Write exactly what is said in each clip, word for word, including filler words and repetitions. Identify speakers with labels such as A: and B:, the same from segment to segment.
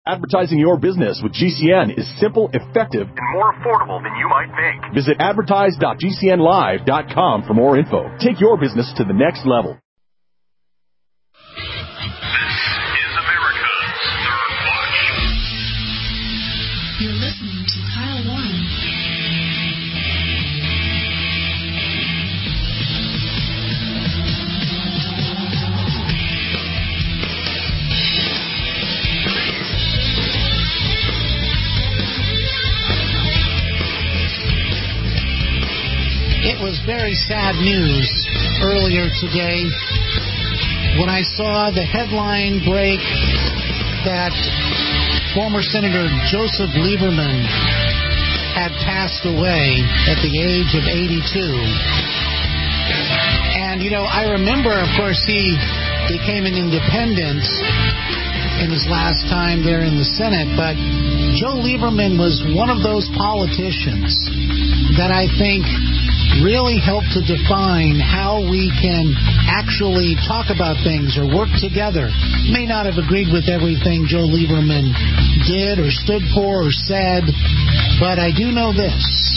A: Advertising your business with G C N is simple, effective, and more affordable than you might think. Visit advertise dot g c n live dot com for more info. Take your business to the next level.
B: This is America's Third Watch.
C: You're listening to Kyle Warren.
D: It was very sad news earlier today when I saw the headline break that former Senator Joseph Lieberman had passed away at the age of eighty-two. And, you know, I remember, of course, he became an independent in his last time there in the Senate, but Joe Lieberman was one of those politicians that I think really helped to define how we can actually talk about things or work together. May not have agreed with everything Joe Lieberman did or stood for or said, but I do know this.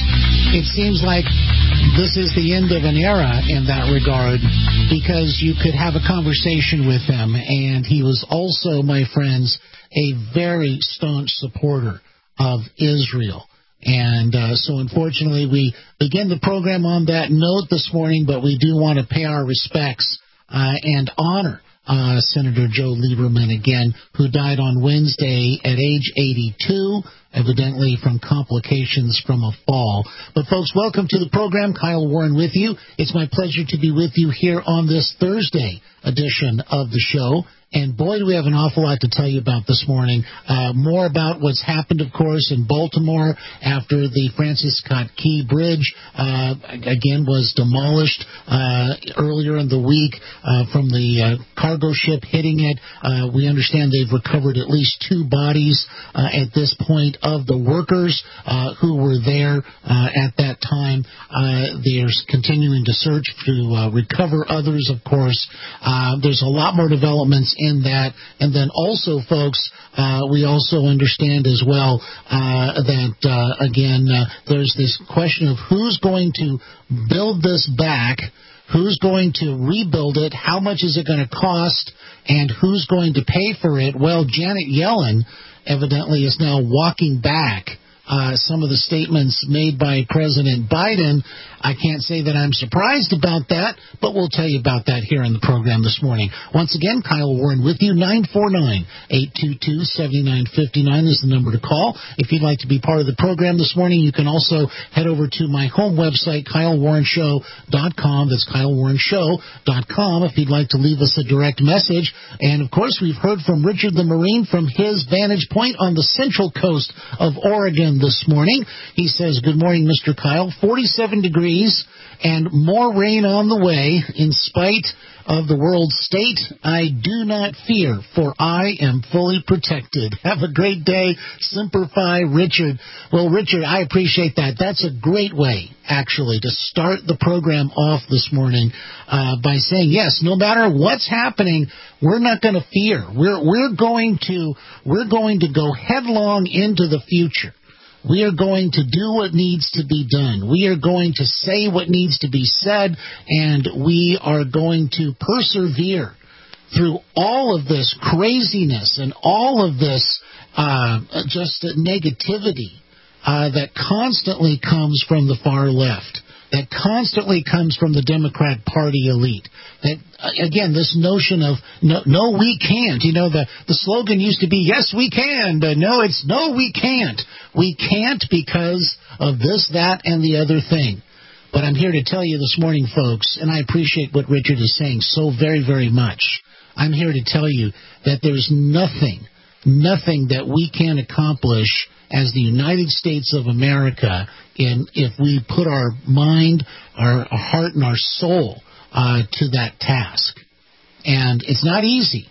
D: It seems like this is the end of an era in that regard, because you could have a conversation with him, and he was also, my friends, a very staunch supporter of Israel. And uh, so, unfortunately, we begin the program on that note this morning, but we do want to pay our respects uh, and honor uh, Senator Joe Lieberman again, who died on Wednesday at age eighty-two, evidently from complications from a fall. But, folks, welcome to the program. Kyle Warren with you. It's my pleasure to be with you here on this Thursday edition of the show. And, boy, do we have an awful lot to tell you about this morning. Uh, more about what's happened, of course, in Baltimore after the Francis Scott Key Bridge, uh, again, was demolished uh, earlier in the week uh, from the uh, cargo ship hitting it. Uh, we understand they've recovered at least two bodies uh, at this point of the workers uh, who were there uh, at that time. Uh, they're continuing to search to uh, recover others, of course. Uh, there's a lot more developments in that. And then also, folks, uh, we also understand as well uh, that, uh, again, uh, there's this question of who's going to build this back, who's going to rebuild it, how much is it going to cost, and who's going to pay for it. Well, Janet Yellen evidently is now walking back Uh, some of the statements made by President Biden. I can't say that I'm surprised about that, but we'll tell you about that here in the program this morning. Once again, Kyle Warren with you. nine four nine, eight two two, seven nine five nine is the number to call. If you'd like to be part of the program this morning, you can also head over to my home website, kyle warren show dot com. That's kyle warren show dot com if you'd like to leave us a direct message. And, of course, we've heard from Richard the Marine from his vantage point on the central coast of Oregon this morning. He says, good morning, Mister Kyle. forty-seven degrees and more rain on the way. In spite of the world's state, I do not fear, for I am fully protected. Have a great day. Semper Fi, Richard. Well, Richard, I appreciate that. That's a great way, actually, to start the program off this morning uh, by saying, yes, no matter what's happening, we're not going to fear. We're we're going to we're going to go headlong into the future. We are going to do what needs to be done. We are going to say what needs to be said, and we are going to persevere through all of this craziness and all of this uh, just negativity uh, that constantly comes from the far left, that constantly comes from the Democrat Party elite. That, again, this notion of, no, no, we can't. You know, the, the slogan used to be, yes, we can, but no, it's no, we can't. We can't because of this, that, and the other thing. But I'm here to tell you this morning, folks, and I appreciate what Richard is saying so very, very much. I'm here to tell you that there's nothing, nothing that we can accomplish as the United States of America in, if we put our mind, our, our heart, and our soul uh, to that task. And it's not easy.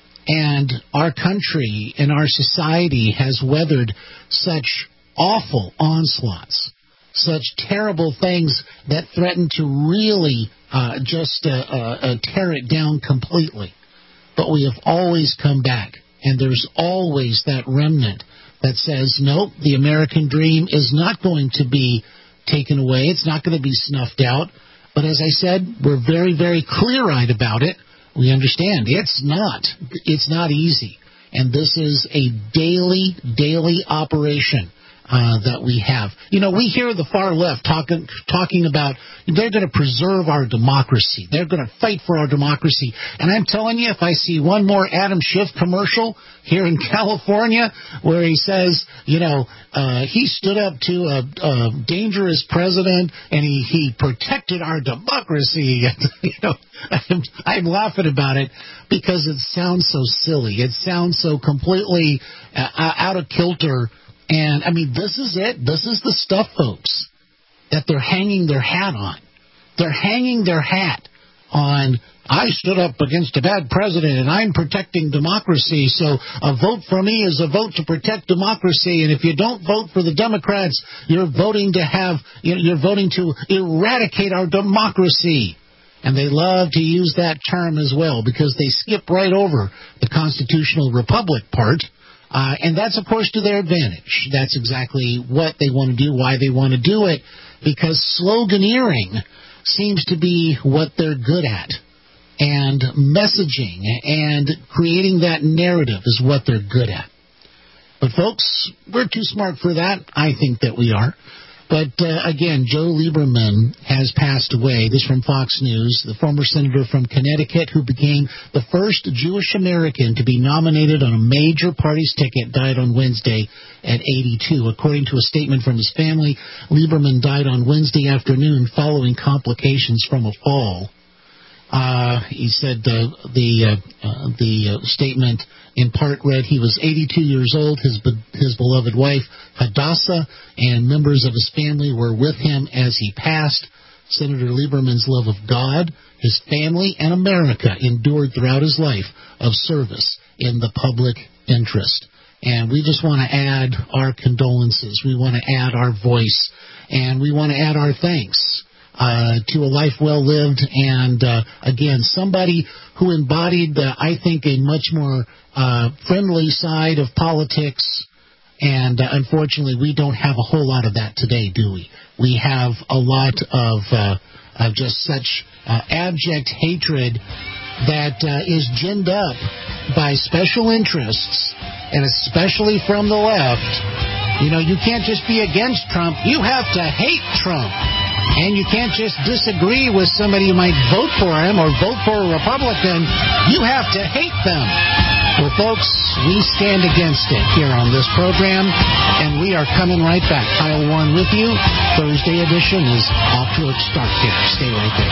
D: And our country and our society has weathered such awful onslaughts, such terrible things that threaten to really uh, just uh, uh, tear it down completely. But we have always come back. And there's always that remnant that says, nope, the American dream is not going to be taken away. It's not going to be snuffed out. But as I said, we're very, very clear-eyed about it. We understand it's not. It's not easy. And this is a daily, daily operation uh, that we have. You know, we hear the far left talking talking about they're going to preserve our democracy. They're going to fight for our democracy. And I'm telling you, if I see one more Adam Schiff commercial here in California where he says, you know, uh, he stood up to a, a dangerous president and he, he protected our democracy, you know, I'm, I'm laughing about it because it sounds so silly. It sounds so completely uh, out of kilter. And, I mean, this is it. This is the stuff, folks, that they're hanging their hat on. They're hanging their hat on, I stood up against a bad president and I'm protecting democracy, so a vote for me is a vote to protect democracy, and if you don't vote for the Democrats, you're voting to have, you're voting to eradicate our democracy. And they love to use that term as well because they skip right over the constitutional republic part. Uh, and that's, of course, to their advantage. That's exactly what they want to do, why they want to do it, because sloganeering seems to be what they're good at. And messaging and creating that narrative is what they're good at. But, folks, we're too smart for that. I think that we are. But, uh, again, Joe Lieberman has passed away. This from Fox News, the former senator from Connecticut who became the first Jewish American to be nominated on a major party's ticket, died on Wednesday at eighty-two. According to a statement from his family, Lieberman died on Wednesday afternoon following complications from a fall. Uh, he said uh, the uh, uh, the uh, statement in part read, he was eighty-two years old. His be- his beloved wife, Hadassah, and members of his family were with him as he passed. Senator Lieberman's love of God, his family, and America endured throughout his life of service in the public interest. And we just want to add our condolences. We want to add our voice. And we want to add our thanks Uh, to a life well lived, and uh, again, somebody who embodied, uh, I think, a much more uh, friendly side of politics, and uh, unfortunately, we don't have a whole lot of that today, do we? We have a lot of, uh, of just such uh, abject hatred that uh, is ginned up by special interests, and especially from the left. You know, you can't just be against Trump, you have to hate Trump. And you can't just disagree with somebody who might vote for him or vote for a Republican. You have to hate them. Well, folks, we stand against it here on this program, and we are coming right back. Kyle Warren with you. Thursday edition is off to a start here. Stay right there.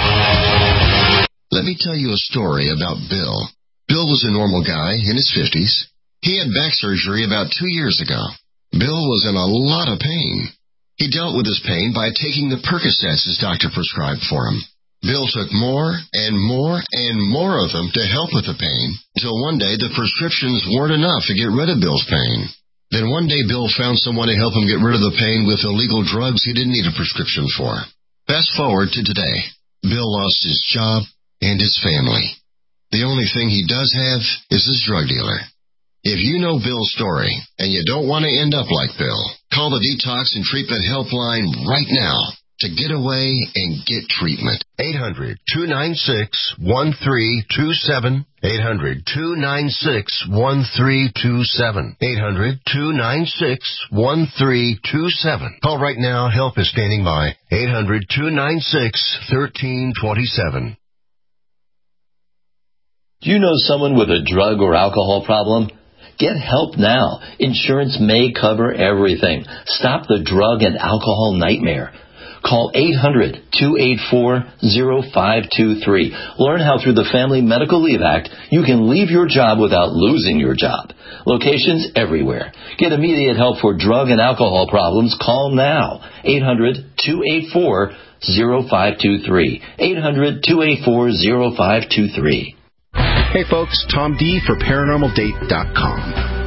E: Let me tell you a story about Bill. Bill was a normal guy in his fifties. He had back surgery about two years ago. Bill was in a lot of pain. He dealt with his pain by taking the Percocets his doctor prescribed for him. Bill took more and more and more of them to help with the pain, until one day the prescriptions weren't enough to get rid of Bill's pain. Then one day Bill found someone to help him get rid of the pain with illegal drugs he didn't need a prescription for. Fast forward to today. Bill lost his job and his family. The only thing he does have is his drug dealer. If you know Bill's story and you don't want to end up like Bill, call the Detox and Treatment Helpline right now to get away and get treatment.
F: eight hundred, two nine six, one three two seven. eight hundred, two nine six, one three two seven. eight hundred, two nine six, one three two seven. Call right now. Help is standing by. eight hundred, two nine six, one three two seven.
G: Do you know someone with a drug or alcohol problem? Get help now. Insurance may cover everything. Stop the drug and alcohol nightmare. Call eight hundred, two eight four, zero five two three. Learn how through the Family Medical Leave Act you can leave your job without losing your job. Locations everywhere. Get immediate help for drug and alcohol problems. Call now. eight hundred, two eight four, zero five two three. eight hundred, two eight four, zero five two three.
H: Hey folks, Tom D for Paranormal Date dot com.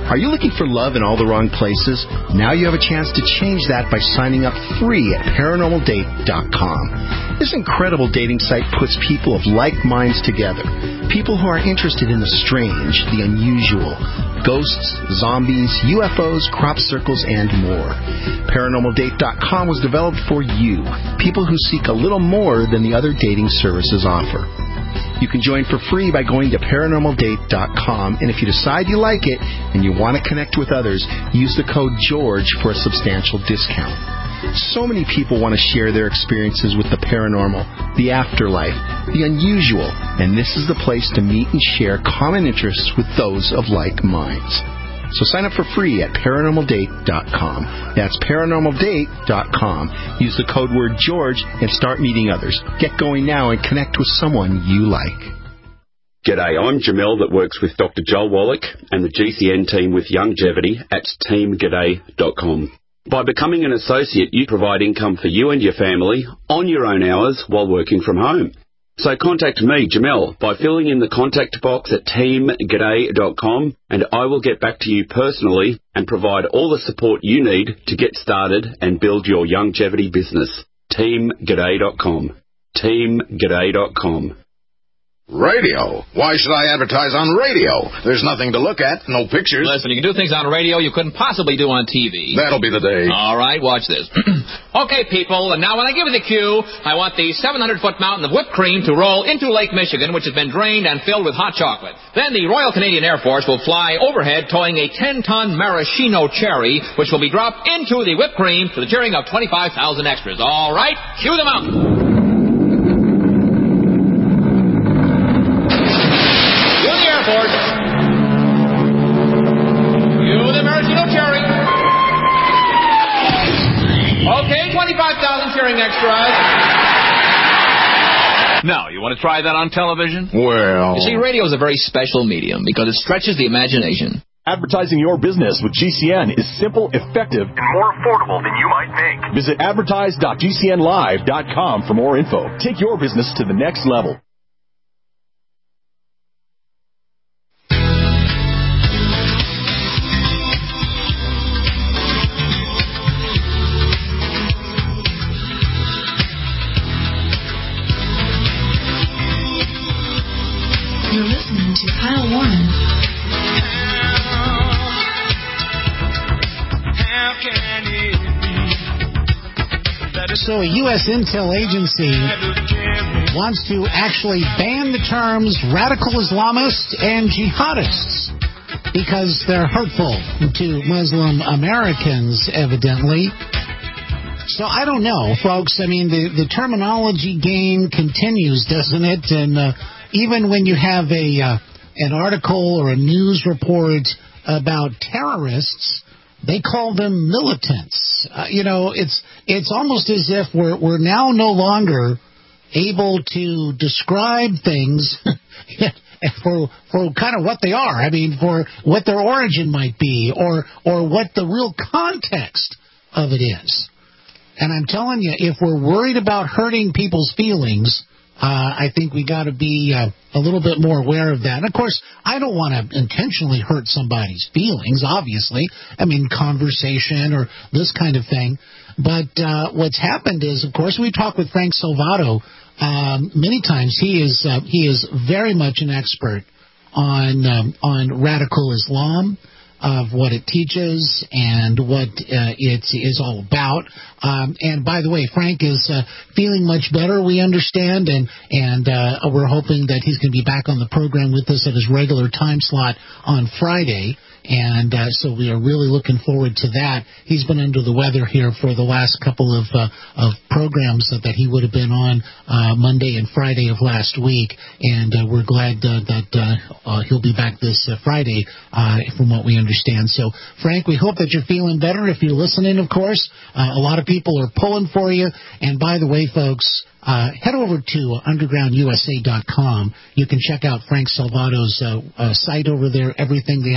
H: Are you looking for love in all the wrong places? Now you have a chance to change that by signing up free at paranormal date dot com. This incredible dating site puts people of like minds together. People who are interested in the strange, the unusual, ghosts, zombies, U F Os, crop circles, and more. paranormal date dot com was developed for you, people who seek a little more than the other dating services offer. You can join for free by going to paranormal date dot com, and if you decide you like it and you want to connect with others, use the code GEORGE for a substantial discount. So many people want to share their experiences with the paranormal, the afterlife, the unusual, and this is the place to meet and share common interests with those of like minds. So sign up for free at paranormal date dot com. That's paranormal date dot com. Use the code word George and start meeting others. Get going now and connect with someone you like.
I: G'day, I'm Jamel that works with Doctor Joel Wallach and the G C N team with Longevity at team g'day dot com. By becoming an associate, you provide income for you and your family on your own hours while working from home. So contact me, Jamel, by filling in the contact box at team g'day dot com, and I will get back to you personally and provide all the support you need to get started and build your longevity business. team g'day dot com. team g'day dot com.
J: Radio? Why should I advertise on radio? There's nothing to look at, no pictures.
K: Listen, you can do things on radio you couldn't possibly do on T V.
J: That'll be the day.
K: All right, watch this. Okay, people, and now when I give you the cue, I want the seven hundred foot mountain of whipped cream to roll into Lake Michigan, which has been drained and filled with hot chocolate. Then the Royal Canadian Air Force will fly overhead towing a ten ton maraschino cherry, which will be dropped into the whipped cream to the cheering of twenty-five thousand extras. All right, cue the mountain. Okay, twenty-five thousand cheering extras. Now, you want to try that on television?
J: Well...
K: You see, radio is a very special medium because it stretches the imagination.
A: Advertising your business with G C N is simple, effective,
B: and more affordable than you might think.
A: Visit advertise dot g c n live dot com for more info. Take your business to the next level.
C: You're listening to Kyle Warren.
D: So a U S intel agency wants to actually ban the terms radical Islamists and jihadists because they're hurtful to Muslim Americans, evidently. So I don't know, folks. I mean, the, the terminology game continues, doesn't it? And uh, even when you have a uh, an article or a news report about terrorists, they call them militants. Uh, you know, it's it's almost as if we're we're now no longer able to describe things for for kind of what they are. I mean, for what their origin might be, or or what the real context of it is. And I'm telling you, if we're worried about hurting people's feelings, uh, I think we got to be uh, a little bit more aware of that. And of course, I don't want to intentionally hurt somebody's feelings, obviously. I mean, conversation or this kind of thing. But uh, what's happened is, of course, we talked with Frank Salvato um, many times. He is uh, he is very much an expert on um, on radical Islam, of what it teaches and what uh, it is all about. Um, and by the way, Frank is uh, feeling much better, we understand, and and uh, we're hoping that he's going to be back on the program with us at his regular time slot on Friday. And uh, so we are really looking forward to that. He's been under the weather here for the last couple of uh, of programs that, that he would have been on uh, Monday and Friday of last week. And uh, we're glad uh, that uh, uh, he'll be back this uh, Friday, uh, from what we understand. So, Frank, we hope that you're feeling better. If you're listening, of course, uh, a lot of people are pulling for you. And by the way, folks, Uh, head over to underground u s a dot com. You can check out Frank Salvato's uh, uh, site over there, everything they have to offer.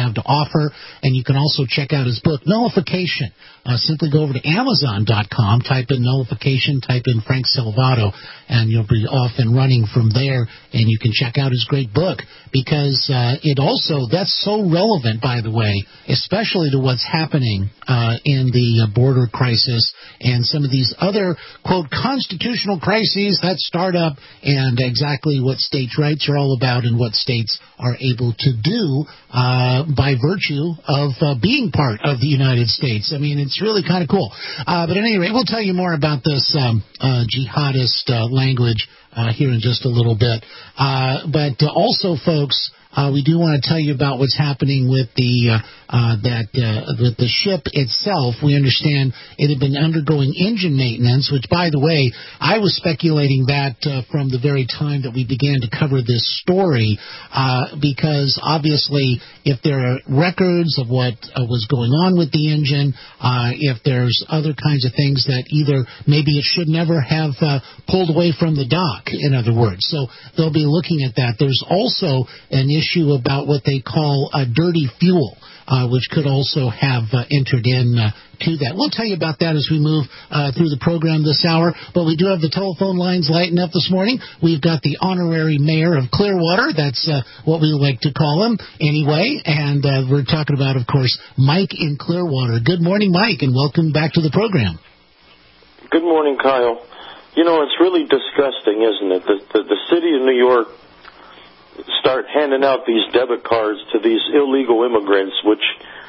D: offer, and you can also check out his book, Nullification. Uh, simply go over to Amazon dot com, type in Nullification, type in Frank Salvato, and you'll be off and running from there, and you can check out his great book, because uh, it also, that's so relevant, by the way, especially to what's happening uh, in the uh, border crisis and some of these other, quote, constitutional crises that start up, and exactly what states' rights are all about and what states are able to do uh, by virtue of uh, being part of the United States. I mean, it's really kind of cool. Uh, but at any rate, we'll tell you more about this um, uh, jihadist uh, language uh, here in just a little bit. Uh, but uh, also, folks, Uh, we do want to tell you about what's happening with the uh, uh, that uh, with the ship itself. We understand it had been undergoing engine maintenance, which, by the way, I was speculating that uh, from the very time that we began to cover this story, uh, because obviously, if there are records of what uh, was going on with the engine, uh, if there's other kinds of things that either maybe it should never have uh, pulled away from the dock, in other words, so they'll be looking at that. There's also an issue issue about what they call uh, dirty fuel, uh, which could also have uh, entered in uh, to that. We'll tell you about that as we move uh, through the program this hour, but we do have the telephone lines lighting up this morning. We've got the honorary mayor of Clearwater. That's uh, what we like to call him anyway, and uh, we're talking about, of course, Mike in Clearwater. Good morning, Mike, and welcome back to the program.
L: Good morning, Kyle. You know, it's really disgusting, isn't it? The, the, the city of New York start handing out these debit cards to these illegal immigrants, which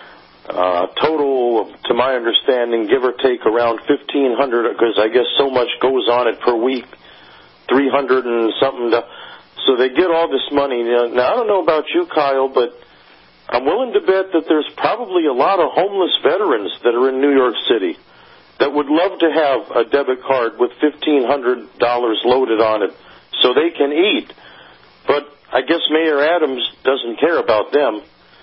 L: uh, total, to my understanding, give or take around fifteen hundred, because I guess so much goes on it per week, three hundred and something. To, so they get all this money. Now, now, I don't know about you, Kyle, but I'm willing to bet that there's probably a lot of homeless veterans that are in New York City that would love to have a debit card with fifteen hundred dollars loaded on it so they can eat. But I guess Mayor Adams doesn't care about them,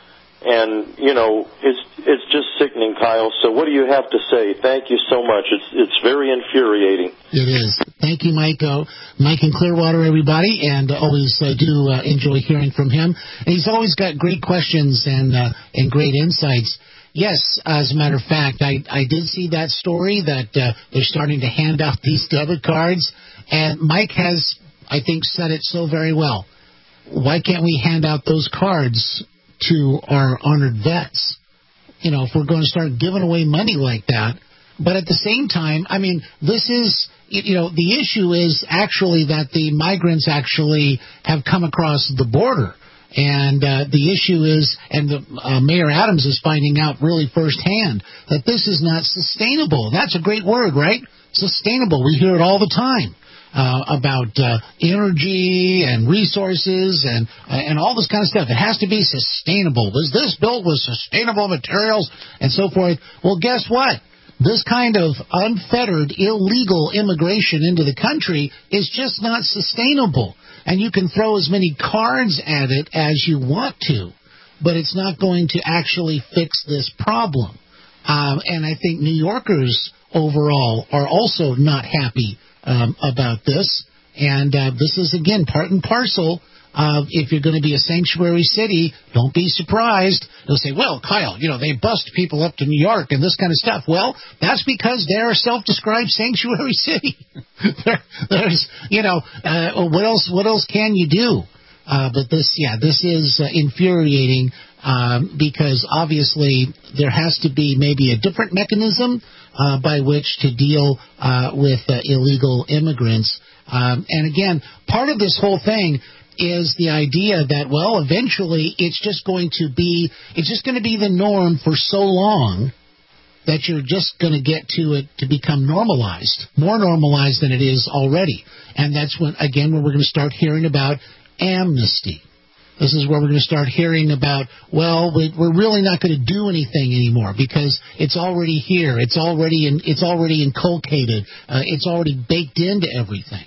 L: and, you know, it's it's just sickening, Kyle. So what do you have to say? Thank you so much. It's it's very infuriating.
D: It is. Thank you, Mike. Uh, Mike in Clearwater, everybody, and always uh, do uh, enjoy hearing from him. And he's always got great questions and uh, and great insights. Yes, as a matter of fact, I, I did see that story that uh, they're starting to hand out these debit cards, and Mike has, I think, said it so very well. Why can't we hand out those cards to our honored vets? You know, if we're going to start giving away money like that. But at the same time, I mean, this is, you know, the issue is actually that the migrants actually have come across the border. And uh, the issue is, and the, uh, Mayor Adams is finding out really firsthand that this is not sustainable. That's a great word, right? Sustainable. We hear it all the time. Uh, about uh, energy and resources and uh, and all this kind of stuff. It has to be sustainable. Was this built with sustainable materials and so forth? Well, guess what? This kind of unfettered, illegal immigration into the country is just not sustainable. And you can throw as many cards at it as you want to, but it's not going to actually fix this problem. Um, and I think New Yorkers overall are also not happy Um, about this, and uh, this is, again, part and parcel of if you're going to be a sanctuary city, don't be surprised. They'll say, well, Kyle, you know, they bust people up to New York and this kind of stuff. Well, that's because they're a self-described sanctuary city. there, there's, you know, uh, what else, what else can you do? Uh, but this, yeah, this is uh, infuriating um, because obviously there has to be maybe a different mechanism uh, by which to deal uh, with uh, illegal immigrants. Um, and again, part of this whole thing is the idea that, well, eventually it's just going to be, it's just going to be the norm for so long that you're just going to get to it to become normalized, more normalized than it is already. And that's when, again, when we're going to start hearing about amnesty. This is where we're going to start hearing about, well, we're really not going to do anything anymore because it's already here. It's already in, it's already inculcated. Uh, it's already baked into everything.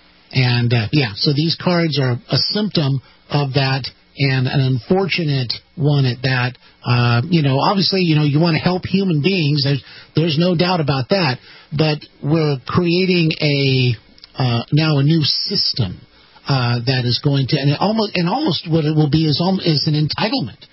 D: And, uh, yeah, so these cards are a symptom of that and an unfortunate one at that. Uh, you know, obviously, you know, you want to help human beings. There's, there's no doubt about that. But we're creating a uh, now a new system uh, that is going to, and it almost, and almost what it will be is, is an entitlement.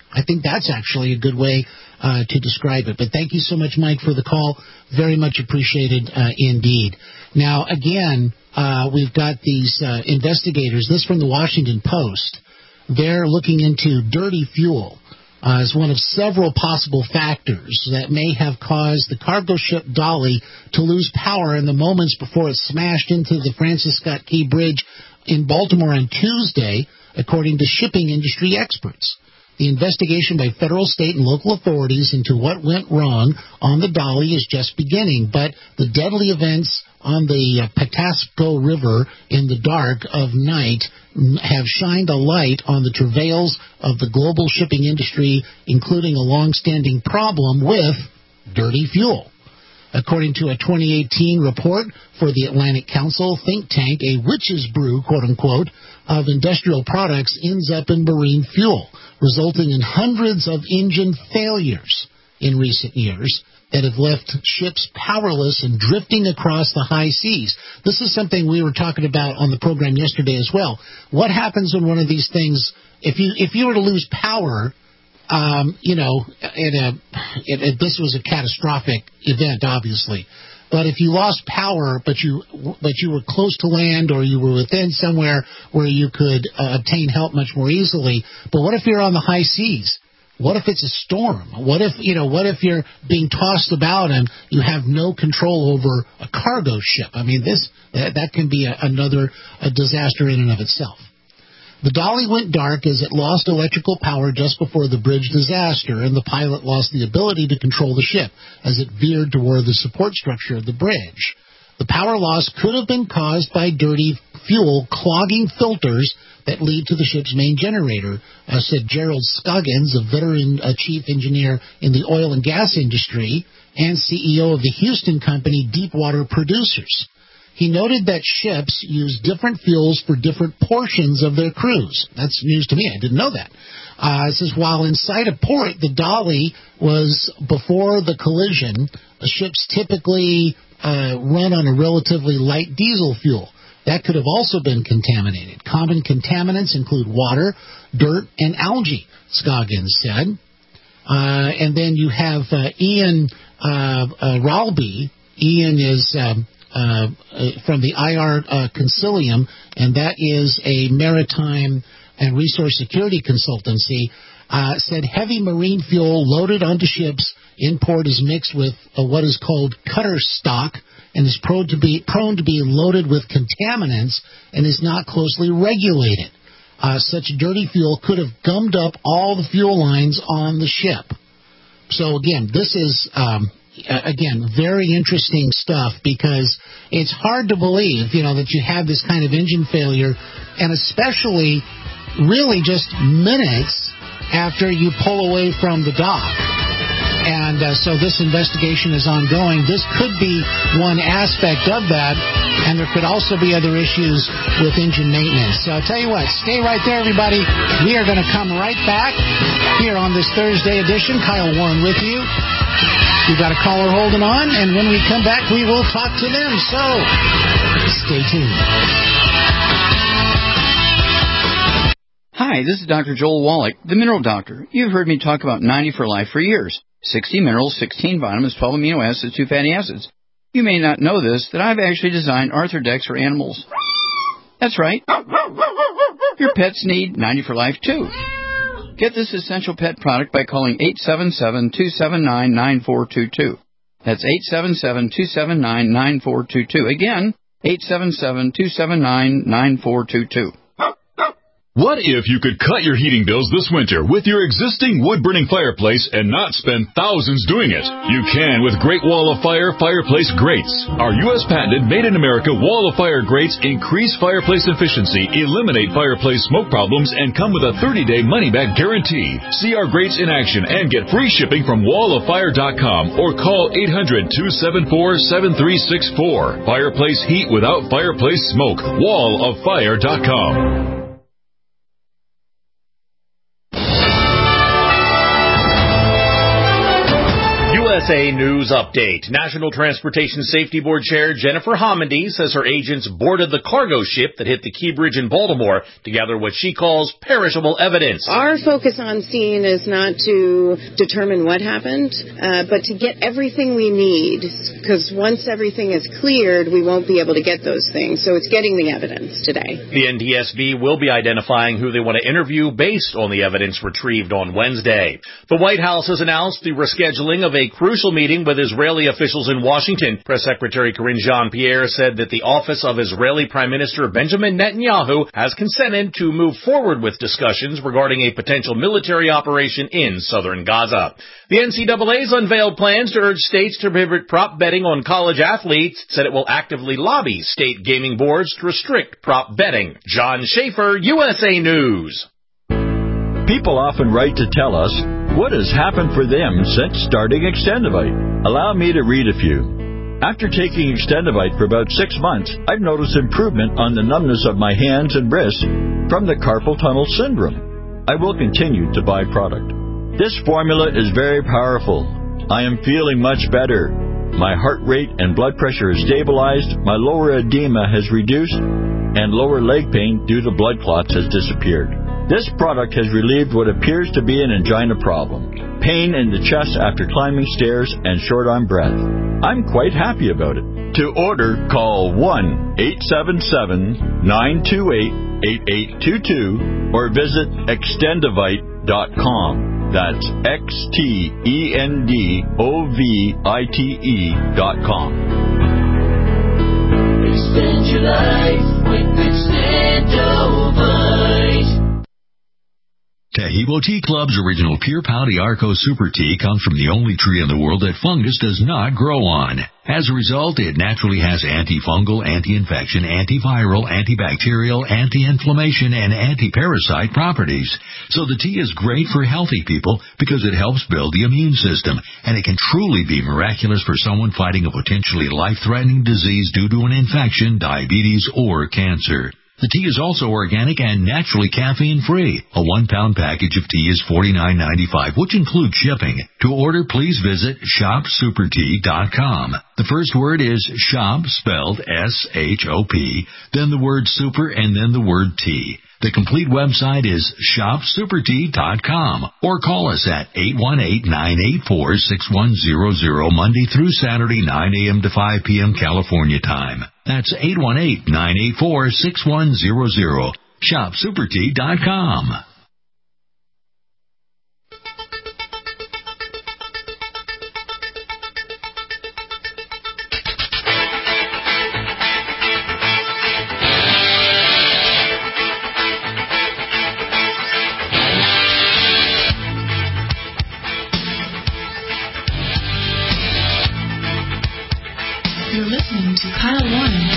D: I think that's actually a good way uh, to describe it. But thank you so much, Mike, for the call. Very much appreciated uh, indeed. Now, again, uh, we've got these uh, investigators. This from the Washington Post. They're looking into dirty fuel uh, as one of several possible factors that may have caused the cargo ship Dolly to lose power in the moments before it smashed into the Francis Scott Key Bridge in Baltimore on Tuesday, according to shipping industry experts. The investigation by federal, state, and local authorities into what went wrong on the Dolly is just beginning, but the deadly events on the uh, Patapsco River in the dark of night have shined a light on the travails of the global shipping industry, including a long-standing problem with dirty fuel. According to a twenty eighteen report for the Atlantic Council think tank, a witch's brew, quote-unquote, of industrial products ends up in marine fuel, resulting in hundreds of engine failures in recent years that have left ships powerless and drifting across the high seas. This is something we were talking about on the program yesterday as well. What happens when one of these things, if you if you were to lose power, um, you know, in a, it, it, this was a catastrophic event, obviously. But if you lost power, but you but you were close to land or you were within somewhere where you could uh, obtain help much more easily, but what if you're on the high seas? What if it's a storm? What if, you know, what if you're being tossed about and you have no control over a cargo ship? I mean, this that, that can be a, another a disaster in and of itself. The Dolly went dark as it lost electrical power just before the bridge disaster, and the pilot lost the ability to control the ship as it veered toward the support structure of the bridge. The power loss could have been caused by dirty fuel clogging filters that lead to the ship's main generator, uh, said Gerald Scoggins, a veteran uh, chief engineer in the oil and gas industry and C E O of the Houston company Deepwater Producers. He noted that ships use different fuels for different portions of their cruise. That's news to me. I didn't know that. Uh, it says, while inside a port, the Dolly was before the collision, the ships typically uh, run on a relatively light diesel fuel. That could have also been contaminated. Common contaminants include water, dirt, and algae, Scoggins said. Uh, and then you have uh, Ian uh, uh, Ralby. Ian is um, uh, from the I R uh, Consilium, and that is a maritime and resource security consultancy, uh, said heavy marine fuel loaded onto ships in port is mixed with uh, what is called cutter stock, and is prone to be prone to be loaded with contaminants and is not closely regulated. Uh, such dirty fuel could have gummed up all the fuel lines on the ship. So again, this is um, again very interesting stuff, because it's hard to believe, you know, that you have this kind of engine failure, and especially really just minutes after you pull away from the dock. And uh, so this investigation is ongoing. This could be one aspect of that, and there could also be other issues with engine maintenance. So I'll tell you what, stay right there, everybody. We are going to come right back here on this Thursday edition. Kyle Warren with you. We've got a caller holding on, and when we come back, we will talk to them. So stay tuned.
M: Hi, this is Doctor Joel Wallach, the Mineral Doctor. You've heard me talk about ninety for Life for years. sixty minerals, sixteen vitamins, twelve amino acids, two fatty acids. You may not know this, that I've actually designed Arthrodex for animals. That's right. Your pets need ninety for Life, too. Get this essential pet product by calling eight seven seven, two seven nine, nine four two two. That's eight seven seven, two seven nine, nine four two two. Again, eight seven seven, two seven nine, nine four two two.
A: What if you could cut your heating bills this winter with your existing wood-burning fireplace and not spend thousands doing it? You can with Great Wall of Fire fireplace grates. Our U S patented made-in-America Wall of Fire grates increase fireplace efficiency, eliminate fireplace smoke problems, and come with a thirty-day money-back guarantee. See our grates in action and get free shipping from wall of fire dot com or call eight hundred, two seven four, seven three six four. Fireplace heat without fireplace smoke. wall of fire dot com.
N: U S S A News Update. National Transportation Safety Board Chair Jennifer Homendy says her agents boarded the cargo ship that hit the Key Bridge in Baltimore to gather what she calls perishable evidence.
O: Our focus on scene is not to determine what happened, uh, but to get everything we need, because once everything is cleared, we won't be able to get those things. So it's getting the evidence today.
N: The N T S B will be identifying who they want to interview based on the evidence retrieved on Wednesday. The White House has announced the rescheduling of a crucial meeting with Israeli officials in Washington. Press Secretary Karine Jean-Pierre said that the office of Israeli Prime Minister Benjamin Netanyahu has consented to move forward with discussions regarding a potential military operation in southern Gaza. The N C double A's unveiled plans to urge states to prohibit prop betting on college athletes. It said it will actively lobby state gaming boards to restrict prop betting. John Schaefer, U S A News.
P: People often write to tell us what has happened for them since starting Extendivite. Allow me to read a few. After taking Extendivite for about six months, I've noticed improvement on the numbness of my hands and wrists from the carpal tunnel syndrome. I will continue to buy product. This formula is very powerful. I am feeling much better. My heart rate and blood pressure is stabilized, my lower edema has reduced, and lower leg pain due to blood clots has disappeared. This product has relieved what appears to be an angina problem, pain in the chest after climbing stairs, and short on breath. I'm quite happy about it. To order, call one eight seven seven, nine two eight, eight eight two two or visit extendivite dot com. That's X T E N D O V I T E dot com.
Q: Extend your life with Extendivite. Taheebo Tea Club's original Pure Pau d'Arco Super Tea comes from the only tree in the world that fungus does not grow on. As a result, it naturally has antifungal, anti-infection, antiviral, antibacterial, anti-inflammation, and anti-parasite properties. So the tea is great for healthy people because it helps build the immune system, and it can truly be miraculous for someone fighting a potentially life-threatening disease due to an infection, diabetes, or cancer. The tea is also organic and naturally caffeine-free. A one-pound package of tea is forty-nine ninety-five, which includes shipping. To order, please visit shop super tea dot com. The first word is shop, spelled S H O P, then the word super, and then the word tea. The complete website is shop super tea dot com, or call us at eight one eight, nine eight four, six one zero zero Monday through Saturday, nine a.m. to five p.m. California time. That's eight one eight, nine eight four, six one zero zero. shop super tea dot com.
C: You're listening to Kyle Warren.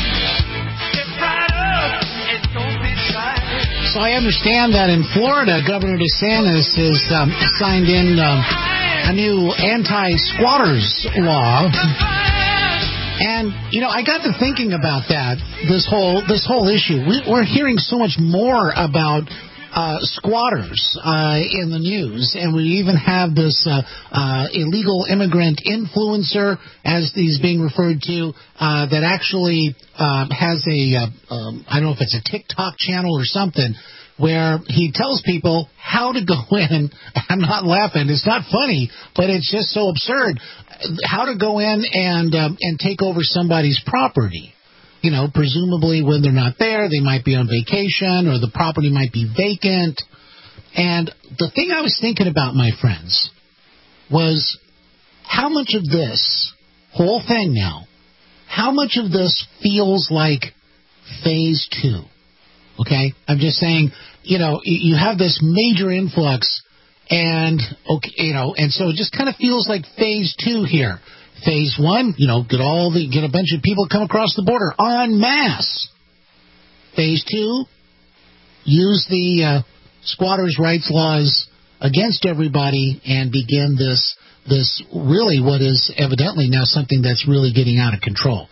D: So I understand that in Florida, Governor DeSantis has um, signed in um, a new anti-squatters law. And, you know, I got to thinking about that, this whole this whole issue. We, we're hearing so much more about uh, squatters uh, in the news, and we even have this uh, uh, illegal immigrant influencer, as he's being referred to, uh, that actually uh, has a, uh, um, I don't know if it's a TikTok channel or something, where he tells people how to go in. I'm not laughing. It's not funny, but it's just so absurd. How to go in and um, and take over somebody's property. You know, presumably when they're not there, they might be on vacation, or the property might be vacant. And the thing I was thinking about, my friends, was how much of this whole thing now, how much of this feels like phase two? Okay? I'm just saying, you know, you have this major influx, and, okay, you know, and so it just kind of feels like phase two here. Phase one, you know, get all the get a bunch of people come across the border en masse. Phase two, use the uh, squatters' rights laws against everybody and begin this this really what is evidently now something that's really getting out of control.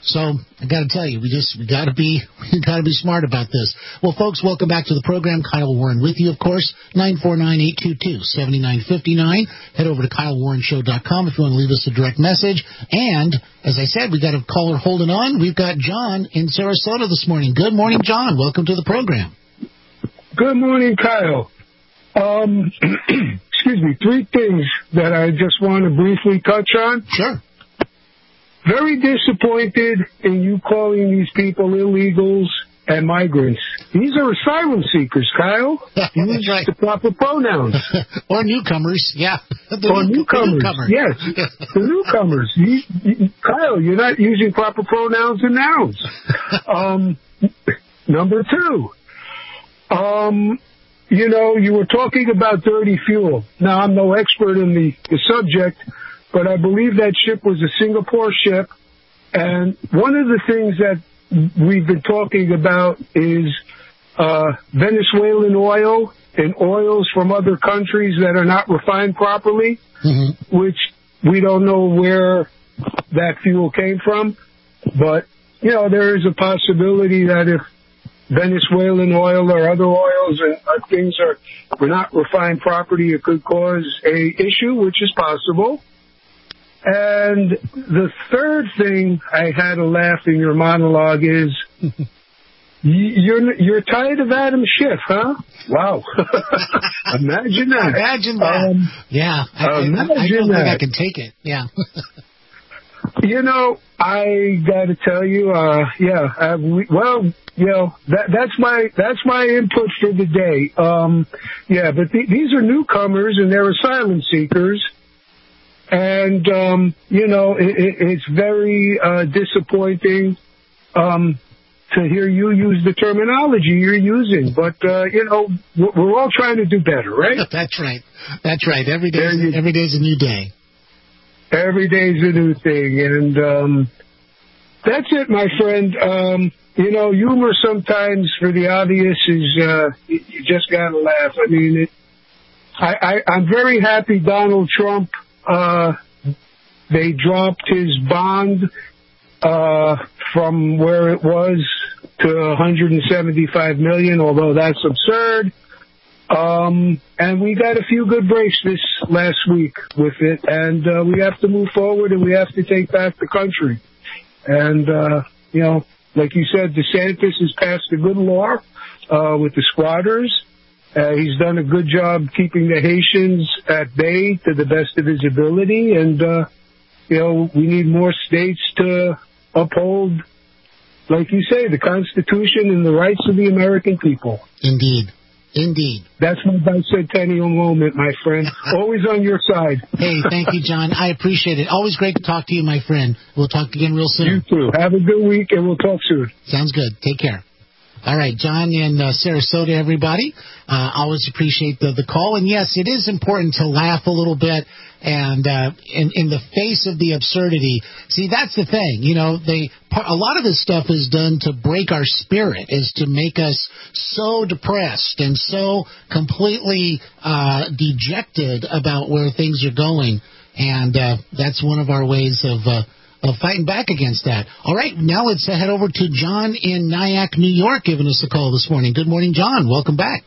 D: So I got to tell you, we just we got to be we got to be smart about this. Well, folks, welcome back to the program. Kyle Warren with you, of course. nine four nine, eight two two, seven nine five nine. Head over to kyle warren show dot com if you want to leave us a direct message. And as I said, we got a caller holding on. We've got John in Sarasota this morning. Good morning, John. Welcome to the program.
R: Good morning, Kyle. Um, excuse me. Three things that I just want to briefly touch on.
D: Sure.
R: Very disappointed in you calling these people illegals and migrants. These are asylum seekers, Kyle. Use
D: right.
R: the proper pronouns.
D: Or newcomers, yeah. The
R: or
D: new,
R: newcomers,
D: newcomer.
R: yes. The newcomers. You, you, Kyle, you're not using proper pronouns and nouns. Um, number two, um, you know, you were talking about dirty fuel. Now, I'm no expert in the, the subject, but I believe that ship was a Singapore ship. And one of the things that we've been talking about is uh, Venezuelan oil and oils from other countries that are not refined properly, mm-hmm. which we don't know where that fuel came from. But, you know, there is a possibility that if Venezuelan oil or other oils and uh, things are, are not refined properly, it could cause a issue, which is possible. And the third thing I had to laugh in your monologue is you're you're tired of Adam Schiff, huh? Wow. Imagine that.
D: Imagine that. Um, yeah. I, I,
R: imagine
D: I, I don't
R: that.
D: think I can take it. Yeah.
R: You know, I got to tell you, uh, yeah, I, well, you know, that, that's my that's my input for the day. Um, yeah, but th- these are newcomers and they're asylum seekers. And, um, you know, it, it, it's very uh, disappointing um, to hear you use the terminology you're using. But, uh, you know, we're all trying to do better, right?
D: That's right. That's right. Every day, every day's a new day.
R: Every day's a new thing. And um, that's it, my friend. Um, you know, humor sometimes, for the obvious, is uh, you just got to laugh. I mean, it, I, I, I'm very happy Donald Trump... Uh, they dropped his bond uh, from where it was to one hundred seventy-five million dollars, although that's absurd. Um, and we got a few good breaks this last week with it, and uh, we have to move forward and we have to take back the country. And, uh, you know, like you said, DeSantis has passed a good law uh, with the squatters. Uh, he's done a good job keeping the Haitians at bay to the best of his ability. And, uh, you know, we need more states to uphold, like you say, the Constitution and the rights of the American people.
D: Indeed. Indeed.
R: That's my bicentennial moment, my friend. Always on your side.
D: Hey, thank you, John. I appreciate it. Always great to talk to you, my friend. We'll talk again real soon.
R: You too. Have a good week, and we'll talk soon.
D: Sounds good. Take care. All right, John in uh, Sarasota, everybody. Uh, always appreciate the, the call. And, yes, it is important to laugh a little bit and uh, in, in the face of the absurdity. See, that's the thing. You know, they a lot of this stuff is done to break our spirit, is to make us so depressed and so completely uh, dejected about where things are going. And uh, that's one of our ways of uh, of fighting back against that. All right, now let's head over to John in Nyack, New York, giving us a call this morning. Good morning, John. Welcome back.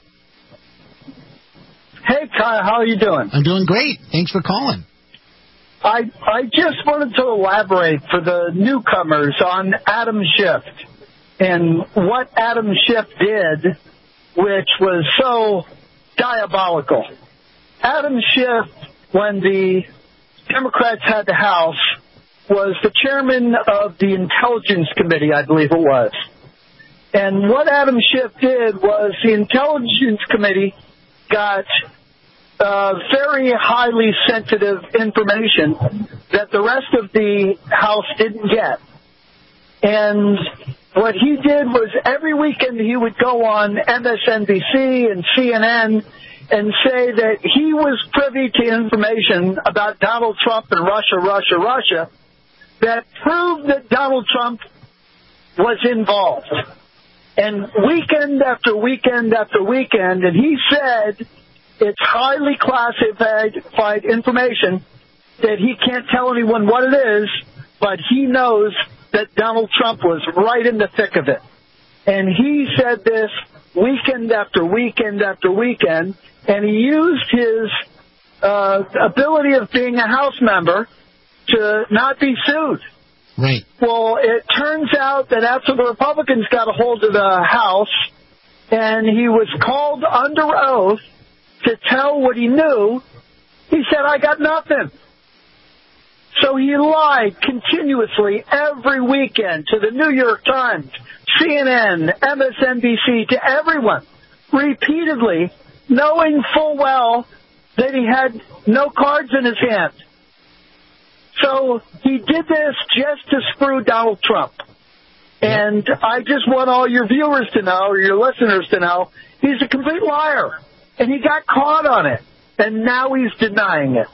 S: Hey, Kyle, how are you doing?
D: I'm doing great. Thanks for calling.
S: I I just wanted to elaborate for the newcomers on Adam Schiff and what Adam Schiff did, which was so diabolical. Adam Schiff, when the Democrats had the House, was the chairman of the Intelligence Committee, I believe it was. And what Adam Schiff did was the Intelligence Committee got uh, very highly sensitive information that the rest of the House didn't get. And what he did was every weekend he would go on M S N B C and C N N and say that he was privy to information about Donald Trump and Russia, Russia, Russia, that proved that Donald Trump was involved. And weekend after weekend after weekend, and he said it's highly classified information that he can't tell anyone what it is, but he knows that Donald Trump was right in the thick of it. And he said this weekend after weekend after weekend, and he used his uh, ability of being a House member to not be sued.
D: Right.
S: Well, it turns out that after the Republicans got a hold of the House, and he was called under oath to tell what he knew, he said, I got nothing. So he lied continuously every weekend to the New York Times, C N N, M S N B C, to everyone, repeatedly, knowing full well that he had no cards in his hand. So he did this just to screw Donald Trump. And I just want all your viewers to know, or your listeners to know, he's a complete liar. And he got caught on it. And now he's denying it.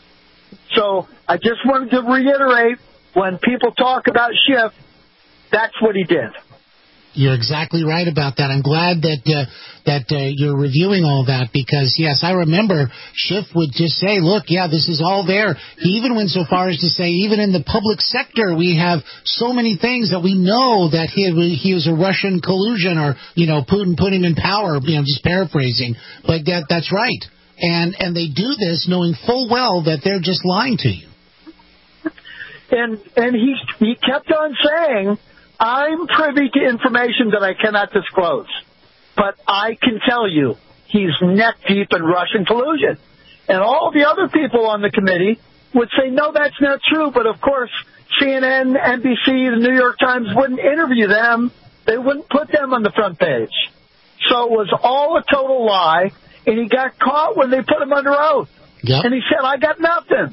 S: So I just wanted to reiterate, when people talk about Schiff, that's what he did.
D: You're exactly right about that. I'm glad that uh, that uh, you're reviewing all that because, yes, I remember Schiff would just say, look, yeah, this is all there. He even went so far as to say, even in the public sector, we have so many things that we know that he he was a Russian collusion or, you know, Putin put him in power, you know, just paraphrasing. But that that's right. And and they do this knowing full well that they're just lying to you.
S: And and he he kept on saying, I'm privy to information that I cannot disclose, but I can tell you he's neck deep in Russian collusion. And all the other people on the committee would say, no, that's not true. But, of course, C N N, N B C, the New York Times wouldn't interview them. They wouldn't put them on the front page. So it was all a total lie, and he got caught when they put him under oath.
D: Yep.
S: And he said, I got nothing.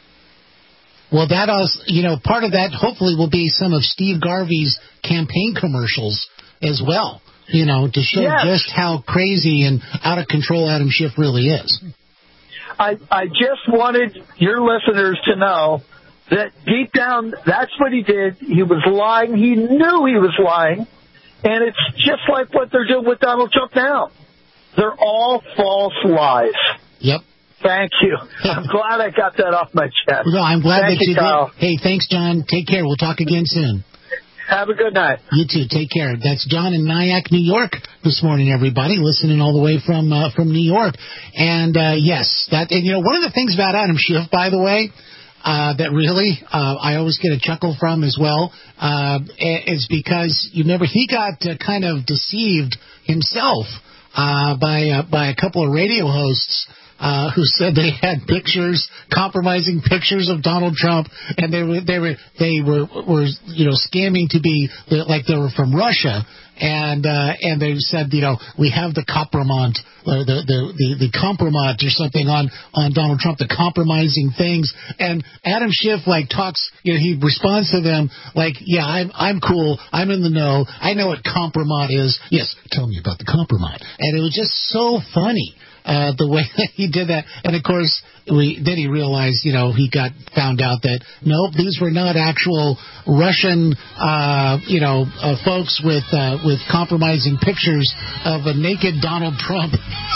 D: Well, that also, you know, part of that hopefully will be some of Steve Garvey's campaign commercials as well, you know, to show
S: yes.
D: just how crazy and out of control Adam Schiff really is.
S: I, I just wanted your listeners to know that deep down, that's what he did. He was lying. He knew he was lying. And it's just like what they're doing with Donald Trump now. They're all false lies.
D: Yep.
S: Thank you. I'm glad I got that off my chest.
D: No, I'm glad
S: Thank
D: that you,
S: you Kyle.
D: did. Hey, thanks, John. Take care. We'll talk again soon.
S: Have a good night.
D: You too. Take care. That's John in Nyack, New York this morning, everybody, listening all the way from uh, from New York. And, uh, yes, that, and, you know, one of the things about Adam Schiff, by the way, uh, that really uh, I always get a chuckle from as well, uh, is because, you remember, he got uh, kind of deceived himself uh, by, uh, by a couple of radio hosts Uh, who said they had pictures, compromising pictures of Donald Trump, and they were they were they were, were you know scamming to be like they were from Russia, and uh, and they said you know we have the compromat, uh, the the the the compromat or something on on Donald Trump, the compromising things, and Adam Schiff like talks, you know he responds to them like yeah I'm I'm cool, I'm in the know, I know what compromat is, yes, tell me about the compromat, and it was just so funny. Uh, the way that he did that. And, of course, we then he realized, you know, he got found out that, nope, these were not actual Russian, uh, you know, uh, folks with uh, with compromising pictures of a naked Donald Trump.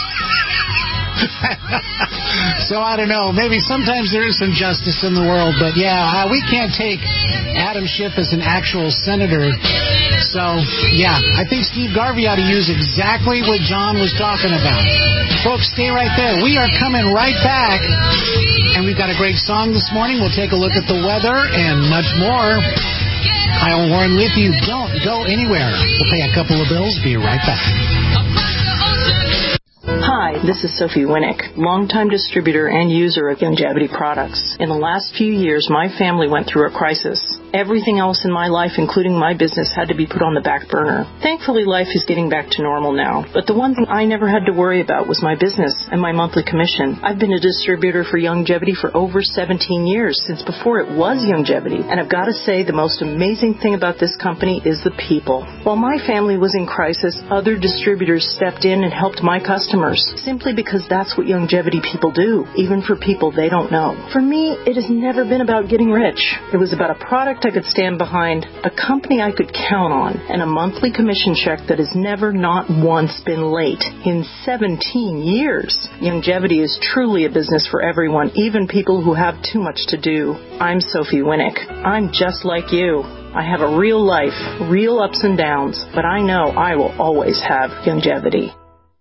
D: So, I don't know. Maybe sometimes there is some justice in the world. But, yeah, uh, we can't take Adam Schiff as an actual senator. So, yeah, I think Steve Garvey ought to use exactly what John was talking about. Folks, stay right there. We are coming right back. And we've got a great song this morning. We'll take a look at the weather and much more. Kyle Warren with you. Don't go anywhere. We'll pay a couple of bills. Be right back.
T: Hi, this is Sophie Winnick, longtime distributor and user of Youngevity products. In the last few years, my family went through a crisis. Everything else in my life, including my business, had to be put on the back burner. Thankfully, life is getting back to normal now. But the one thing I never had to worry about was my business and my monthly commission. I've been a distributor for Youngevity for over seventeen years, since before it was Youngevity. And I've got to say, the most amazing thing about this company is the people. While my family was in crisis, other distributors stepped in and helped my customers, simply because that's what Youngevity people do, even for people they don't know. For me, it has never been about getting rich. It was about a product fact, I could stand behind a company I could count on and a monthly commission check that has never not once been late in seventeen years. Youngevity is truly a business for everyone, even people who have too much to do. I'm Sophie Winnick. I'm just like you. I have a real life, real ups and downs, but I know I will always have Youngevity.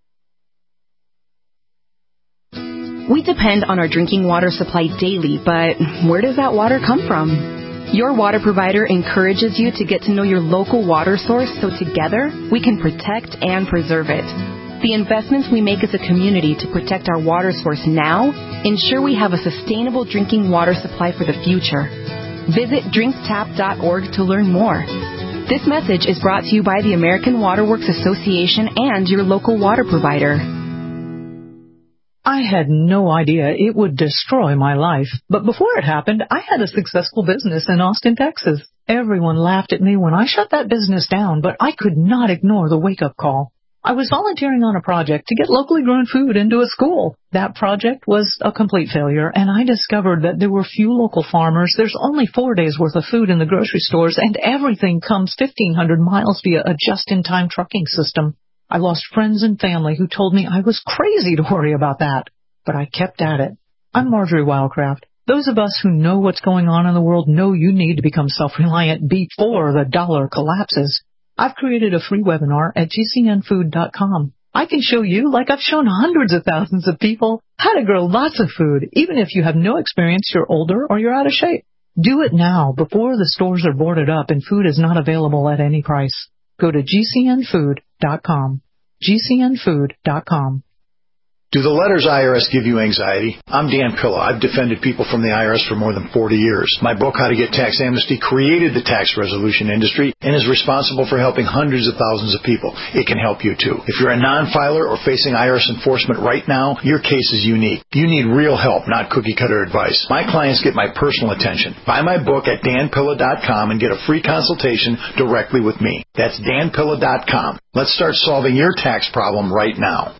U: We depend on our drinking water supply daily, but where does that water come from? Your water provider encourages you to get to know your local water source so together we can protect and preserve it. The investments we make as a community to protect our water source now ensure we have a sustainable drinking water supply for the future. Visit drink tap dot org to learn more. This message is brought to you by the American Water Works Association and your local water provider.
V: I had no idea it would destroy my life, but before it happened, I had a successful business in Austin, Texas. Everyone laughed at me when I shut that business down, but I could not ignore the wake-up call. I was volunteering on a project to get locally grown food into a school. That project was a complete failure, and I discovered that there were few local farmers. There's only four days' worth of food in the grocery stores, and everything comes fifteen hundred miles via a just-in-time trucking system. I lost friends and family who told me I was crazy to worry about that, but I kept at it. I'm Marjorie Wildcraft. Those of us who know what's going on in the world know you need to become self-reliant before the dollar collapses. I've created a free webinar at G C N food dot com. I can show you, like I've shown hundreds of thousands of people, how to grow lots of food, even if you have no experience, you're older, or you're out of shape. Do it now before the stores are boarded up and food is not available at any price. Go to G C N food dot com. G C N food dot com.
W: Do the letters I R S give you anxiety? I'm Dan Pilla. I've defended people from the I R S for more than forty years. My book, How to Get Tax Amnesty, created the tax resolution industry and is responsible for helping hundreds of thousands of people. It can help you, too. If you're a non-filer or facing I R S enforcement right now, your case is unique. You need real help, not cookie-cutter advice. My clients get my personal attention. Buy my book at Dan Pilla dot com and get a free consultation directly with me. That's Dan Pilla dot com. Let's start solving your tax problem right now.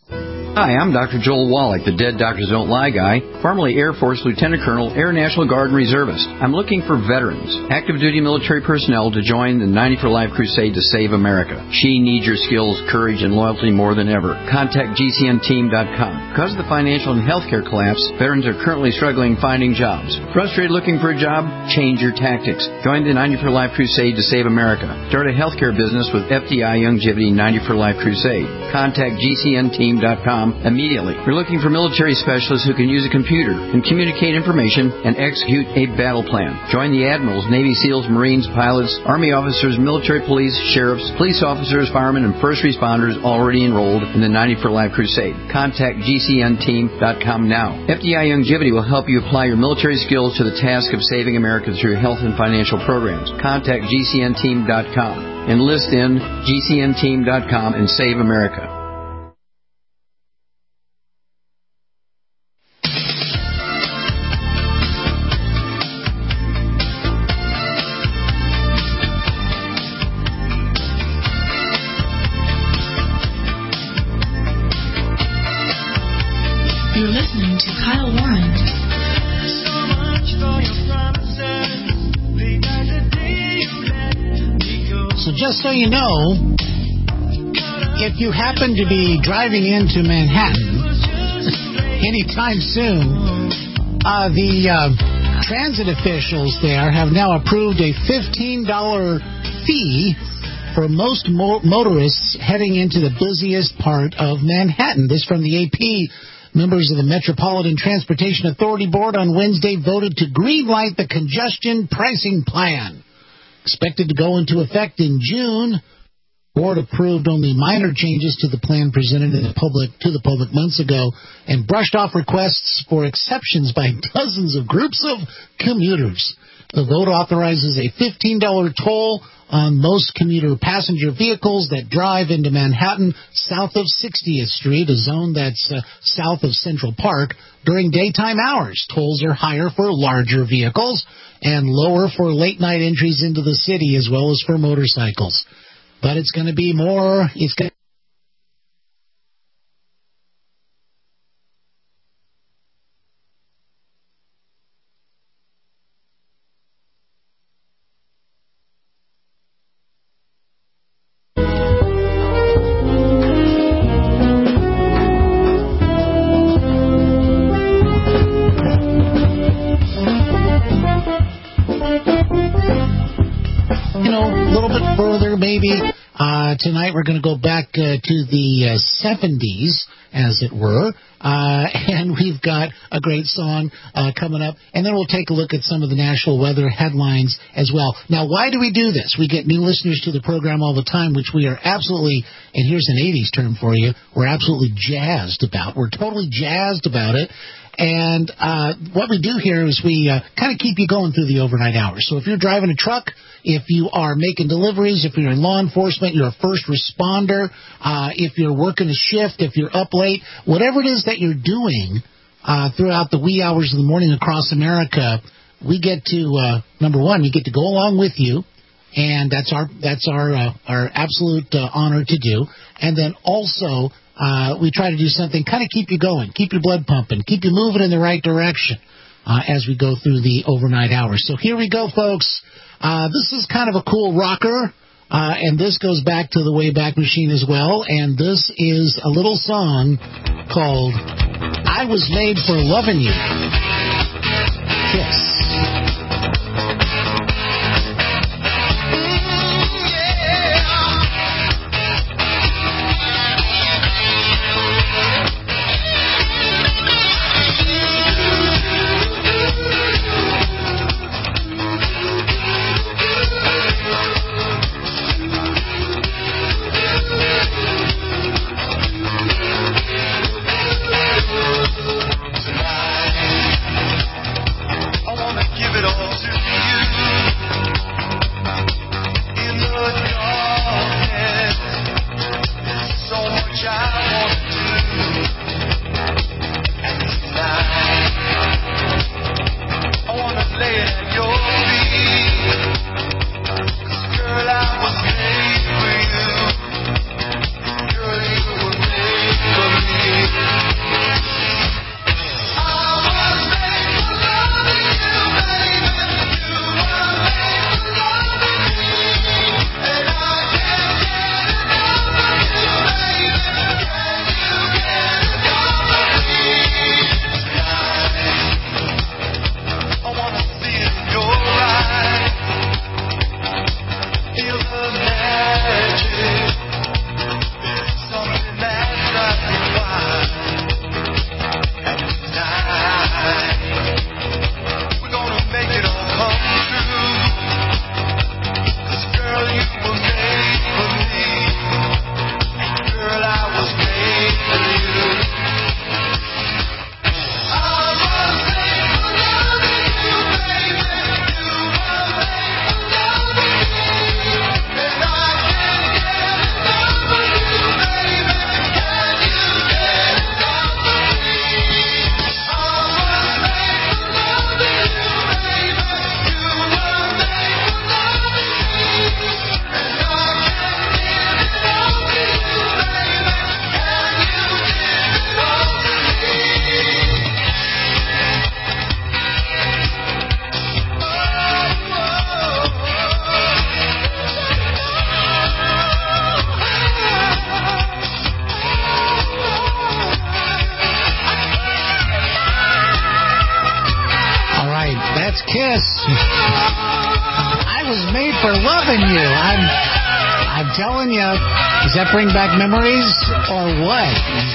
M: Hi, I'm Doctor Joel Wallach, the Dead Doctors Don't Lie guy, formerly Air Force Lieutenant Colonel, Air National Guard and Reservist. I'm looking for veterans, active duty military personnel to join the ninety for Life crusade to save America. She needs your skills, courage, and loyalty more than ever. Contact G C N team dot com. Because of the financial and healthcare collapse, veterans are currently struggling finding jobs. Frustrated looking for a job? Change your tactics. Join the ninety for Life crusade to save America. Start a healthcare business with F D I Youngevity ninety for Life crusade. Contact G C N team dot com immediately. We're looking for military specialists who can use a computer and communicate information and execute a battle plan. Join the admirals, Navy SEALs, Marines, pilots, Army officers, military police, sheriffs, police officers, firemen, and first responders already enrolled in the ninety for Life crusade. Contact G C N team dot com now. F D I Youngevity will help you apply your military skills to the task of saving America through health and financial programs. Contact G C N team dot com. Enlist in G C N team dot com and save America.
C: You're listening to Kyle Warren.
D: So just so you know, if you happen to be driving into Manhattan anytime soon, uh, the uh, transit officials there have now approved a fifteen dollars fee for most mo- motorists heading into the busiest part of Manhattan. This from the A P. Members of the Metropolitan Transportation Authority Board on Wednesday voted to greenlight the congestion pricing plan. Expected to go into effect in June, Board approved only minor changes to the plan presented in the public to the public months ago and brushed off requests for exceptions by dozens of groups of commuters. The vote authorizes a fifteen dollars toll on most commuter passenger vehicles that drive into Manhattan south of sixtieth Street, a zone that's uh, south of Central Park, during daytime hours. Tolls are higher for larger vehicles and lower for late-night entries into the city as well as for motorcycles. But it's going to be more... It's going little bit further, maybe. Uh, tonight we're going to go back uh, to the uh, seventies, as it were, uh, and we've got a great song uh, coming up, and then we'll take a look at some of the national weather headlines as well. Now, why do we do this? We get new listeners to the program all the time, which we are absolutely, and here's an eighties term for you, we're absolutely jazzed about. We're totally jazzed about it. And uh, what we do here is we uh, kind of keep you going through the overnight hours. So if you're driving a truck, if you are making deliveries, if you're in law enforcement, you're a first responder, uh, if you're working a shift, if you're up late, whatever it is that you're doing uh, throughout the wee hours of the morning across America, we get to, uh, number one, we get to go along with you. And that's our that's our uh, our absolute uh, honor to do. And then also, uh, we try to do something, kind of keep you going, keep your blood pumping, keep you moving in the right direction uh, as we go through the overnight hours. So here we go, folks. Uh, this is kind of a cool rocker, uh, and this goes back to the Wayback Machine as well. And this is a little song called "I Was Made for Loving You." Kiss. Does that bring back memories or what?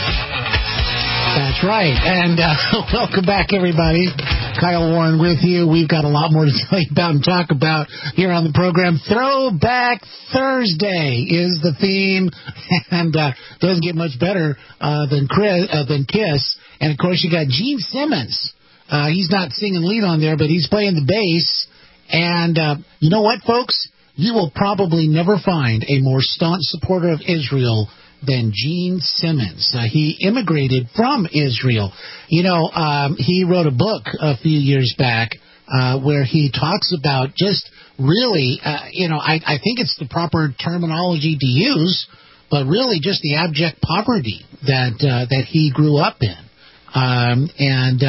D: That's right. And uh, welcome back, everybody. Kyle Warren with you. We've got a lot more to tell you about and talk about here on the program. Throwback Thursday is the theme, and uh, doesn't get much better uh, than Chris, uh, than Kiss. And, of course, you got Gene Simmons. Uh, he's not singing lead on there, but he's playing the bass. And uh, you know what, folks? You will probably never find a more staunch supporter of Israel than Gene Simmons. Uh, he immigrated from Israel. You know, um, he wrote a book a few years back uh, where he talks about just really, uh, you know, I, I think it's the proper terminology to use, but really just the abject poverty that uh, that he grew up in. Um, and uh,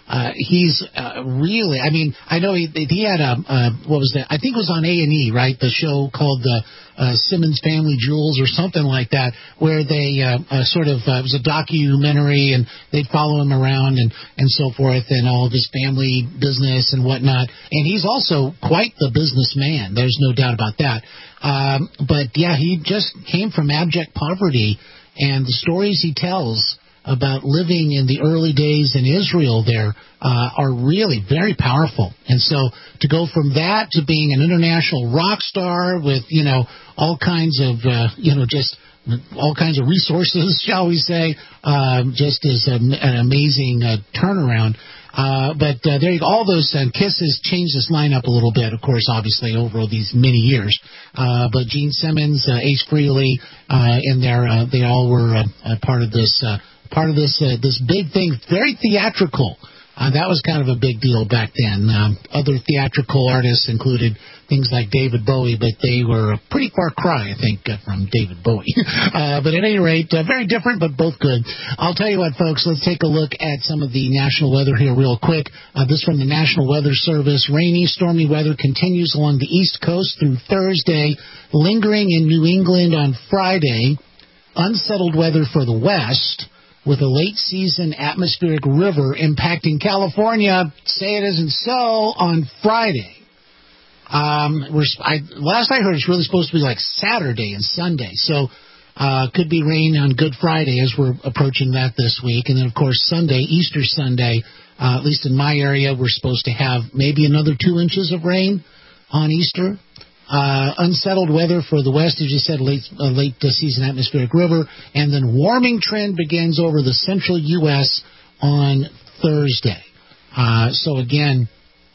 D: uh, he's uh, really, I mean, I know he, he had a, uh, what was that? I think it was on A and E, right? The show called the uh, Simmons Family Jewels or something like that, where they uh, uh, sort of, uh, it was a documentary, and they'd follow him around and, and so forth, and all of his family business and whatnot. And he's also quite the businessman. There's no doubt about that. Um, but, yeah, he just came from abject poverty, and the stories he tells about living in the early days in Israel there uh, are really very powerful. And so to go from that to being an international rock star with, you know, all kinds of, uh, you know, just all kinds of resources, shall we say, um, just is a, an amazing uh, turnaround. Uh, but uh, there you go. All those uh, Kiss has changed this lineup a little bit, of course, obviously over these many years. Uh, but Gene Simmons, uh, Ace Frehley, uh, in there, uh, they all were uh, a part of this. Uh, part of this uh, this big thing, very theatrical. Uh, that was kind of a big deal back then. Um, other theatrical artists included things like David Bowie, but they were a pretty far cry, I think, uh, from David Bowie. uh, but at any rate, uh, very different, but both good. I'll tell you what, folks, let's take a look at some of the national weather here real quick. Uh, this from the National Weather Service. Rainy, stormy weather continues along the East Coast through Thursday, lingering in New England on Friday. Unsettled weather for the West, with a late-season atmospheric river impacting California. Say it isn't so on Friday. Um, we're, I, last I heard, it's really supposed to be like Saturday and Sunday. So uh, could be rain on Good Friday as we're approaching that this week. And then, of course, Sunday, Easter Sunday, uh, at least in my area, we're supposed to have maybe another two inches of rain on Easter. Uh, unsettled weather for the West, as you said, late uh, late uh, season atmospheric river, and then warming trend begins over the central U S on Thursday. Uh, so again,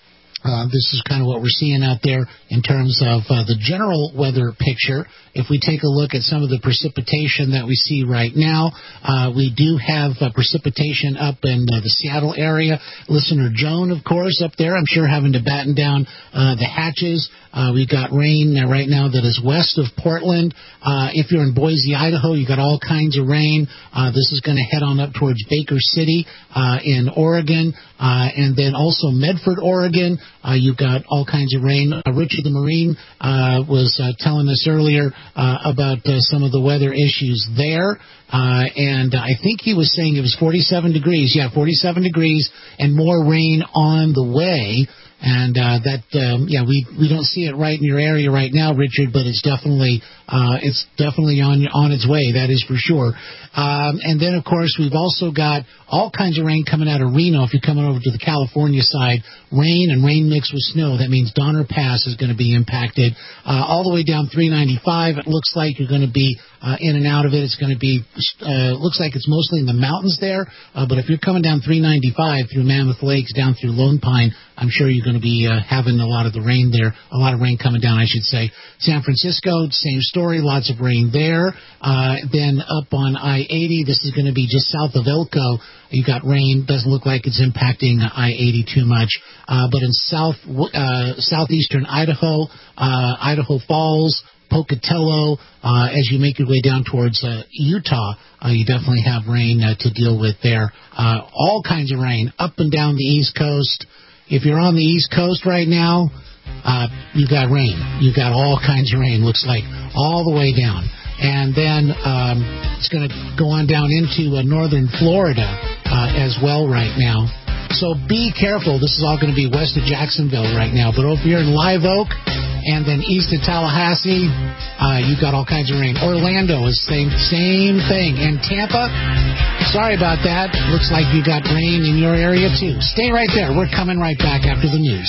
D: uh, this is kind of what we're seeing out there in terms of uh, the general weather picture. If we take a look at some of the precipitation that we see right now, uh, we do have uh, precipitation up in uh, the Seattle area. Listener Joan, of course, up there, I'm sure having to batten down uh, the hatches. Uh, we've got rain uh, right now that is west of Portland. Uh, if you're in Boise, Idaho, you've got all kinds of rain. Uh, this is going to head on up towards Baker City uh, in Oregon, uh, and then also Medford, Oregon. Uh, you've got all kinds of rain. Uh, Richard the Marine uh, was uh, telling us earlier uh, about uh, some of the weather issues there. Uh, and I think he was saying it was forty-seven degrees. Yeah, forty-seven degrees and more rain on the way. And uh, that, um, yeah, we we don't see it right in your area right now, Richard, but it's definitely uh, it's definitely on on its way. That is for sure. Um, and then, of course, we've also got all kinds of rain coming out of Reno. If you're coming over to the California side, rain and rain mixed with snow. That means Donner Pass is going to be impacted uh, all the way down three ninety-five. It looks like you're going to be uh, in and out of it. It's going to be uh, looks like it's mostly in the mountains there. Uh, but if you're coming down three ninety-five through Mammoth Lakes down through Lone Pine, I'm sure you're going to be uh, having a lot of the rain there, a lot of rain coming down, I should say. San Francisco, same story, lots of rain there. Uh, then up on I eighty, this is going to be just south of Elko. You got rain. Doesn't look like it's impacting I eighty too much. Uh, but in south uh, southeastern Idaho, uh, Idaho Falls, Pocatello, uh, as you make your way down towards uh, Utah, uh, you definitely have rain uh, to deal with there. Uh, all kinds of rain up and down the East Coast. If you're on the East Coast right now, uh, you've got rain. You've got all kinds of rain, looks like, all the way down. And then um, it's going to go on down into uh, northern Florida uh, as well right now. So be careful. This is all going to be west of Jacksonville right now. But over here in Live Oak and then east of Tallahassee, uh, you've got all kinds of rain. Orlando is same same thing. And Tampa, sorry about that. Looks like you got rain in your area too. Stay right there. We're coming right back after the news.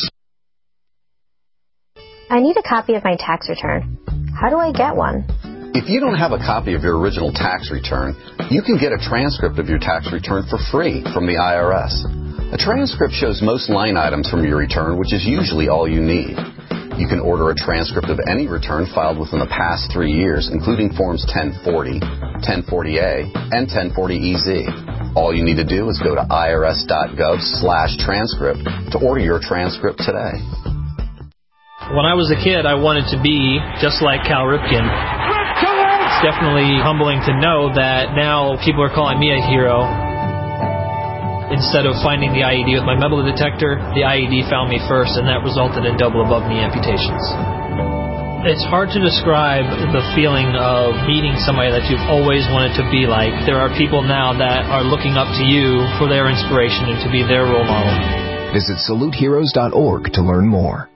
E: I need a copy of my tax return. How do I get one?
F: If you don't have a copy of your original tax return, you can get a transcript of your tax return for free from the I R S. A transcript shows most line items from your return, which is usually all you need. You can order a transcript of any return filed within the past three years, including Forms ten forty, ten forty A, and ten forty E Z. All you need to do is go to irs.gov slash transcript to order your transcript today.
G: When I was a kid, I wanted to be just like Cal Ripken. It's definitely humbling to know that now people are calling me a hero. instead of finding the I E D with my metal detector, the I E D found me first, and that resulted in double above knee amputations. It's hard to describe the feeling of meeting somebody that you've always wanted to be like. There are people now that are looking up to you for their inspiration and to be their role model.
H: Visit salute heroes dot org to learn more.